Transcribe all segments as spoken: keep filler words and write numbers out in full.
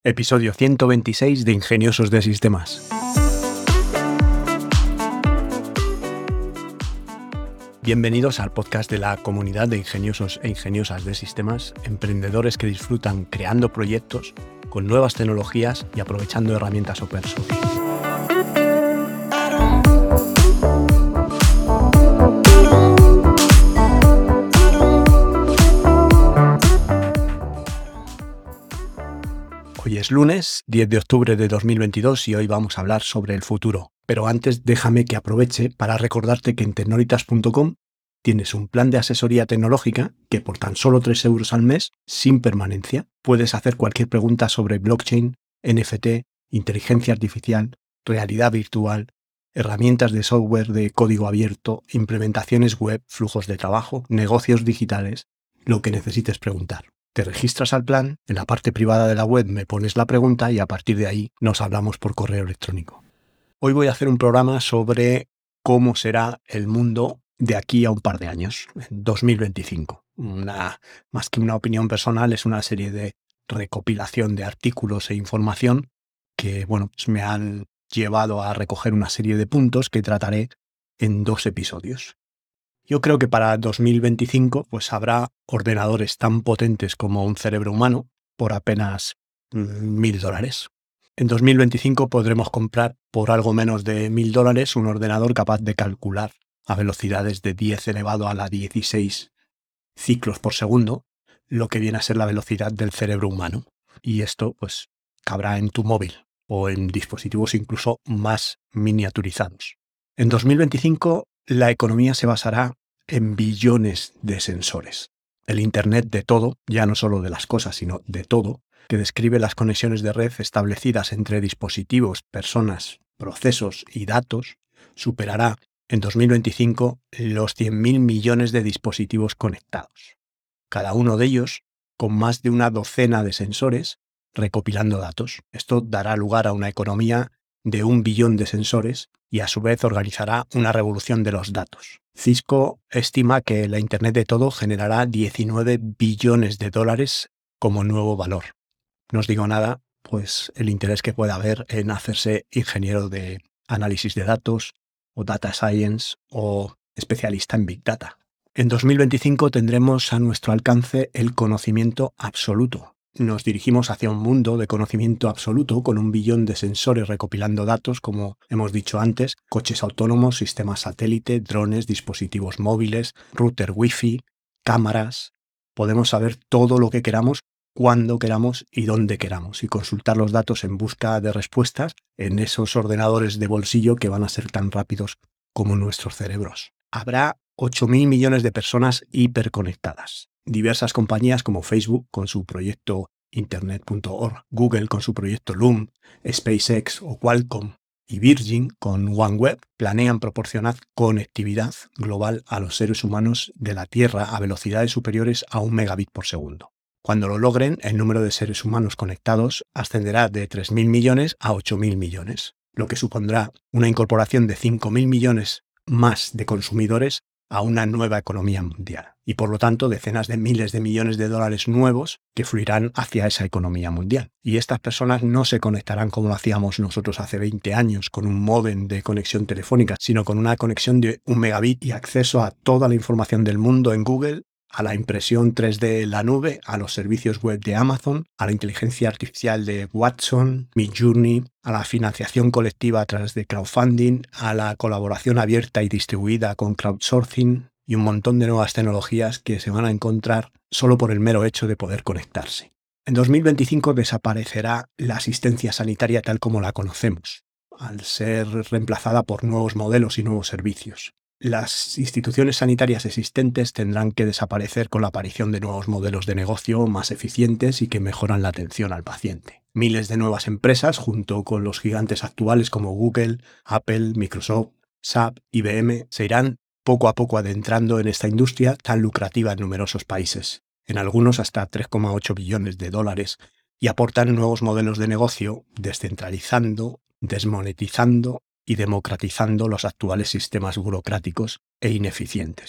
Episodio ciento veintiséis de Ingeniosos de Sistemas. Bienvenidos al podcast de la comunidad de ingeniosos e ingeniosas de sistemas, emprendedores que disfrutan creando proyectos con nuevas tecnologías y aprovechando herramientas open source. Hoy es lunes, diez de octubre de dos mil veintidós y hoy vamos a hablar sobre el futuro. Pero antes déjame que aproveche para recordarte que en tecnolitas punto com tienes un plan de asesoría tecnológica que por tan solo tres euros al mes, sin permanencia, puedes hacer cualquier pregunta sobre blockchain, N F T, inteligencia artificial, realidad virtual, herramientas de software de código abierto, implementaciones web, flujos de trabajo, negocios digitales, lo que necesites preguntar. Te registras al plan, en la parte privada de la web me pones la pregunta y a partir de ahí nos hablamos por correo electrónico. Hoy voy a hacer un programa sobre cómo será el mundo de aquí a un par de años, en dos mil veinticinco. Una, más que una opinión personal, es una serie de recopilación de artículos e información que, bueno, pues me han llevado a recoger una serie de puntos que trataré en dos episodios. Yo creo que para dos mil veinticinco pues habrá ordenadores tan potentes como un cerebro humano por apenas mil dólares. En dos mil veinticinco podremos comprar por algo menos de mil dólares un ordenador capaz de calcular a velocidades de diez elevado a la dieciséis ciclos por segundo, lo que viene a ser la velocidad del cerebro humano. Y esto pues cabrá en tu móvil o en dispositivos incluso más miniaturizados. En dos mil veinticinco la economía se basará en billones de sensores. El Internet de todo, ya no solo de las cosas, sino de todo, que describe las conexiones de red establecidas entre dispositivos, personas, procesos y datos, superará en dos mil veinticinco los cien mil millones de dispositivos conectados. Cada uno de ellos con más de una docena de sensores recopilando datos. Esto dará lugar a una economía de un billón de sensores y a su vez organizará una revolución de los datos. Cisco estima que la Internet de todo generará diecinueve billones de dólares como nuevo valor. No os digo nada, pues el interés que pueda haber en hacerse ingeniero de análisis de datos o data science o especialista en Big Data. En dos mil veinticinco tendremos a nuestro alcance el conocimiento absoluto. Nos dirigimos hacia un mundo de conocimiento absoluto con un billón de sensores recopilando datos, como hemos dicho antes, coches autónomos, sistemas satélite, drones, dispositivos móviles, router wifi, cámaras. Podemos saber todo lo que queramos, cuando queramos y dónde queramos y consultar los datos en busca de respuestas en esos ordenadores de bolsillo que van a ser tan rápidos como nuestros cerebros. Habrá ocho mil millones de personas hiperconectadas. Diversas compañías como Facebook con su proyecto internet punto org, Google con su proyecto Loom, SpaceX o Qualcomm y Virgin con OneWeb planean proporcionar conectividad global a los seres humanos de la Tierra a velocidades superiores a un megabit por segundo. Cuando lo logren, el número de seres humanos conectados ascenderá de tres mil millones a ocho mil millones, lo que supondrá una incorporación de cinco mil millones más de consumidores a una nueva economía mundial y por lo tanto decenas de miles de millones de dólares nuevos que fluirán hacia esa economía mundial. Y estas personas no se conectarán como lo hacíamos nosotros hace veinte años con un módem de conexión telefónica, sino con una conexión de un megabit y acceso a toda la información del mundo en Google, a la impresión tres D en la nube, a los servicios web de Amazon, a la inteligencia artificial de Watson, Midjourney, a la financiación colectiva a través de crowdfunding, a la colaboración abierta y distribuida con crowdsourcing y un montón de nuevas tecnologías que se van a encontrar solo por el mero hecho de poder conectarse. En dos mil veinticinco desaparecerá la asistencia sanitaria tal como la conocemos, al ser reemplazada por nuevos modelos y nuevos servicios. Las instituciones sanitarias existentes tendrán que desaparecer con la aparición de nuevos modelos de negocio más eficientes y que mejoran la atención al paciente. Miles de nuevas empresas, junto con los gigantes actuales como Google, Apple, Microsoft, S A P, I B M, se irán poco a poco adentrando en esta industria tan lucrativa en numerosos países, en algunos hasta tres coma ocho billones de dólares, y aportan nuevos modelos de negocio descentralizando, desmonetizando y democratizando los actuales sistemas burocráticos e ineficientes.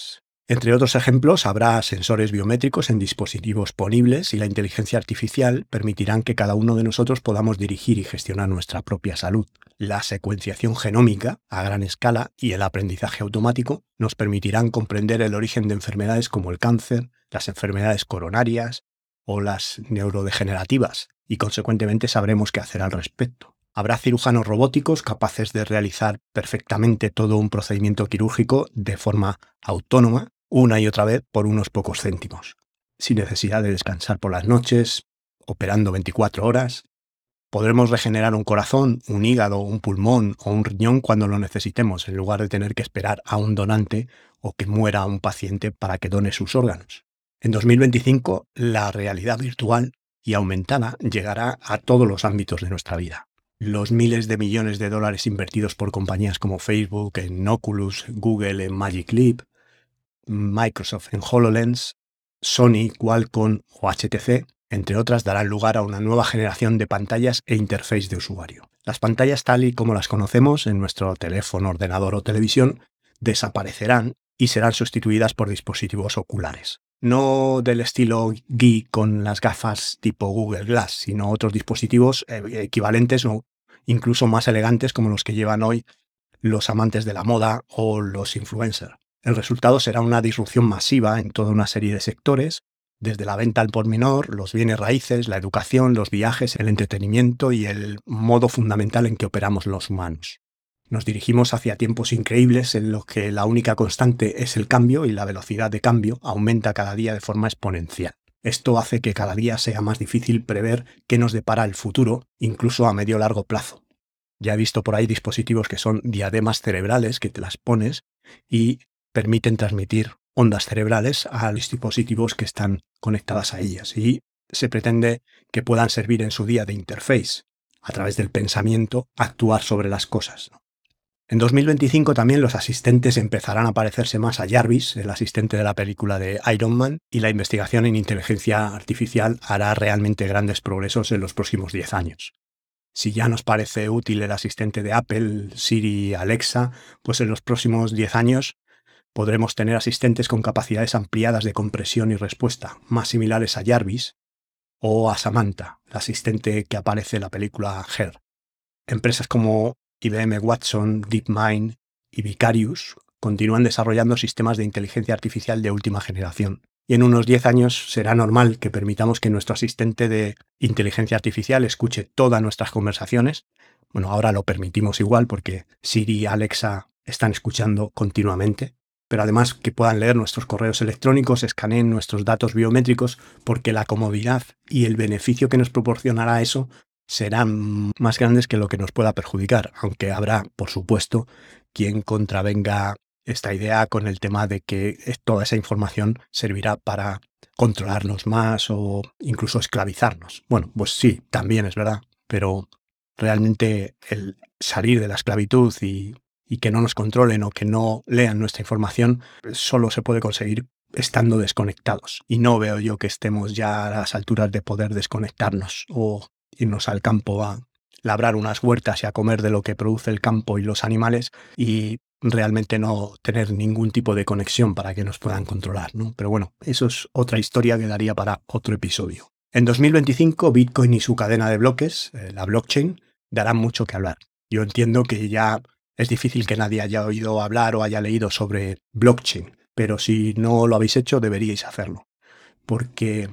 Entre otros ejemplos, habrá sensores biométricos en dispositivos ponibles y la inteligencia artificial permitirán que cada uno de nosotros podamos dirigir y gestionar nuestra propia salud. La secuenciación genómica a gran escala y el aprendizaje automático nos permitirán comprender el origen de enfermedades como el cáncer, las enfermedades coronarias o las neurodegenerativas, y consecuentemente sabremos qué hacer al respecto. Habrá cirujanos robóticos capaces de realizar perfectamente todo un procedimiento quirúrgico de forma autónoma, una y otra vez por unos pocos céntimos, sin necesidad de descansar por las noches, operando veinticuatro horas. Podremos regenerar un corazón, un hígado, un pulmón o un riñón cuando lo necesitemos, en lugar de tener que esperar a un donante o que muera un paciente para que done sus órganos. En dos mil veinticinco, la realidad virtual y aumentada llegará a todos los ámbitos de nuestra vida. Los miles de millones de dólares invertidos por compañías como Facebook en Oculus, Google en Magic Leap, Microsoft en HoloLens, Sony, Qualcomm o H T C, entre otras, darán lugar a una nueva generación de pantallas e interface de usuario. Las pantallas tal y como las conocemos en nuestro teléfono, ordenador o televisión desaparecerán y serán sustituidas por dispositivos oculares. No del estilo geek con las gafas tipo Google Glass, sino otros dispositivos equivalentes o incluso más elegantes como los que llevan hoy los amantes de la moda o los influencers. El resultado será una disrupción masiva en toda una serie de sectores, desde la venta al por menor, los bienes raíces, la educación, los viajes, el entretenimiento y el modo fundamental en que operamos los humanos. Nos dirigimos hacia tiempos increíbles en los que la única constante es el cambio y la velocidad de cambio aumenta cada día de forma exponencial. Esto hace que cada día sea más difícil prever qué nos depara el futuro, incluso a medio o largo plazo. Ya he visto por ahí dispositivos que son diademas cerebrales que te las pones y permiten transmitir ondas cerebrales a los dispositivos que están conectadas a ellas, y se pretende que puedan servir en su día de interface, a través del pensamiento, actuar sobre las cosas. En dos mil veinticinco también los asistentes empezarán a parecerse más a Jarvis, el asistente de la película de Iron Man, y la investigación en inteligencia artificial hará realmente grandes progresos en los próximos diez años. Si ya nos parece útil el asistente de Apple, Siri y Alexa, pues en los próximos diez años podremos tener asistentes con capacidades ampliadas de compresión y respuesta, más similares a Jarvis o a Samantha, la asistente que aparece en la película Her. Empresas como I B M Watson, DeepMind y Vicarious continúan desarrollando sistemas de inteligencia artificial de última generación. Y en unos diez años será normal que permitamos que nuestro asistente de inteligencia artificial escuche todas nuestras conversaciones. Bueno, ahora lo permitimos igual porque Siri y Alexa están escuchando continuamente, pero además que puedan leer nuestros correos electrónicos, escaneen nuestros datos biométricos, porque la comodidad y el beneficio que nos proporcionará eso serán más grandes que lo que nos pueda perjudicar, aunque habrá, por supuesto, quien contravenga esta idea con el tema de que toda esa información servirá para controlarnos más o incluso esclavizarnos. Bueno, pues sí, también es verdad, pero realmente el salir de la esclavitud y, y que no nos controlen o que no lean nuestra información solo se puede conseguir estando desconectados. Y no veo yo que estemos ya a las alturas de poder desconectarnos o irnos al campo a labrar unas huertas y a comer de lo que produce el campo y los animales y realmente no tener ningún tipo de conexión para que nos puedan controlar, ¿no? Pero bueno, eso es otra historia que daría para otro episodio. En dos mil veinticinco, Bitcoin y su cadena de bloques, eh, la blockchain, darán mucho que hablar. Yo entiendo que ya es difícil que nadie haya oído hablar o haya leído sobre blockchain, pero si no lo habéis hecho, deberíais hacerlo. Porque,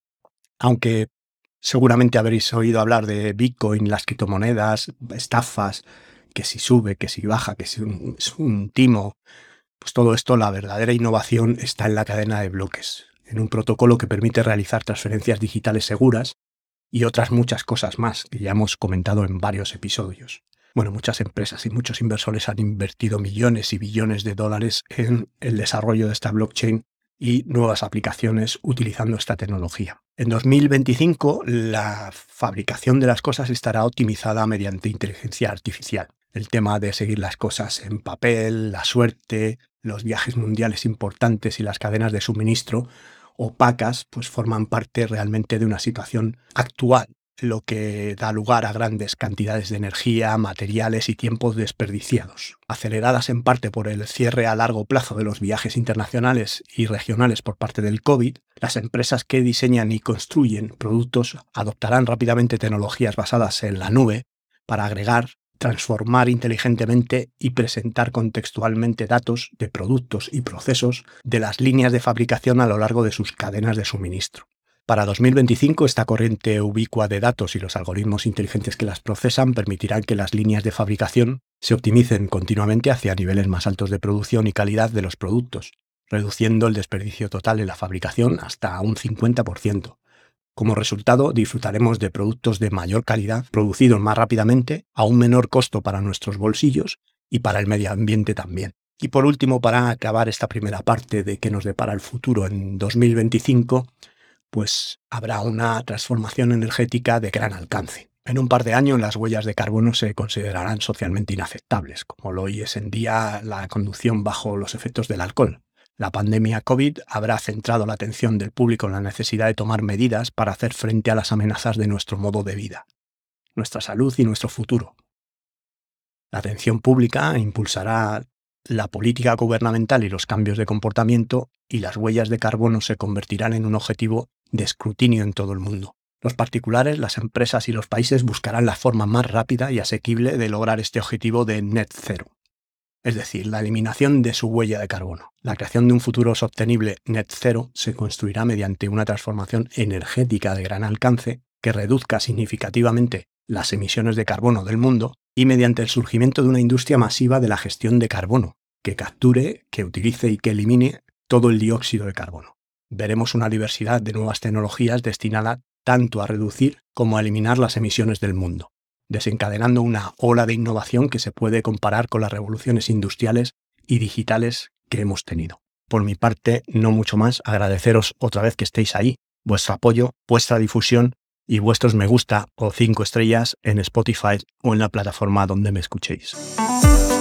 aunque seguramente habréis oído hablar de Bitcoin, las criptomonedas, estafas, que si sube, que si baja, que si un, es un timo, pues todo esto, la verdadera innovación está en la cadena de bloques, en un protocolo que permite realizar transferencias digitales seguras y otras muchas cosas más que ya hemos comentado en varios episodios. Bueno, muchas empresas y muchos inversores han invertido millones y billones de dólares en el desarrollo de esta blockchain y nuevas aplicaciones utilizando esta tecnología. En dos mil veinticinco, la fabricación de las cosas estará optimizada mediante inteligencia artificial. El tema de seguir las cosas en papel, la suerte, los viajes mundiales importantes y las cadenas de suministro opacas, pues forman parte realmente de una situación actual lo que da lugar a grandes cantidades de energía, materiales y tiempos desperdiciados, aceleradas en parte por el cierre a largo plazo de los viajes internacionales y regionales por parte del COVID. Las empresas que diseñan y construyen productos adoptarán rápidamente tecnologías basadas en la nube para agregar, transformar inteligentemente y presentar contextualmente datos de productos y procesos de las líneas de fabricación a lo largo de sus cadenas de suministro. Para dos mil veinticinco, esta corriente ubicua de datos y los algoritmos inteligentes que las procesan permitirán que las líneas de fabricación se optimicen continuamente hacia niveles más altos de producción y calidad de los productos, reduciendo el desperdicio total en la fabricación hasta un cincuenta por ciento. Como resultado, disfrutaremos de productos de mayor calidad, producidos más rápidamente, a un menor costo para nuestros bolsillos y para el medio ambiente también. Y por último, para acabar esta primera parte de qué nos depara el futuro en dos mil veinticinco, pues habrá una transformación energética de gran alcance. En un par de años las huellas de carbono se considerarán socialmente inaceptables, como lo es en día la conducción bajo los efectos del alcohol. La pandemia COVID habrá centrado la atención del público en la necesidad de tomar medidas para hacer frente a las amenazas de nuestro modo de vida, nuestra salud y nuestro futuro. La atención pública impulsará la política gubernamental y los cambios de comportamiento, y las huellas de carbono se convertirán en un objetivo de escrutinio en todo el mundo. Los particulares, las empresas y los países buscarán la forma más rápida y asequible de lograr este objetivo de net cero, es decir, la eliminación de su huella de carbono. La creación de un futuro sostenible net cero se construirá mediante una transformación energética de gran alcance que reduzca significativamente las emisiones de carbono del mundo y mediante el surgimiento de una industria masiva de la gestión de carbono, que capture, que utilice y que elimine todo el dióxido de carbono. Veremos una diversidad de nuevas tecnologías destinada tanto a reducir como a eliminar las emisiones del mundo, desencadenando una ola de innovación que se puede comparar con las revoluciones industriales y digitales que hemos tenido. Por mi parte, no mucho más, agradeceros otra vez que estéis ahí, vuestro apoyo, vuestra difusión y vuestros me gusta o cinco estrellas en Spotify o en la plataforma donde me escuchéis.